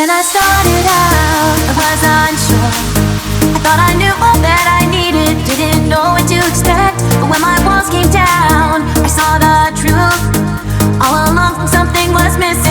When I started out, I was unsure. I thought I knew all that I needed, didn't know what to expect. But when my walls came down, I saw the truth. All along, something was missing.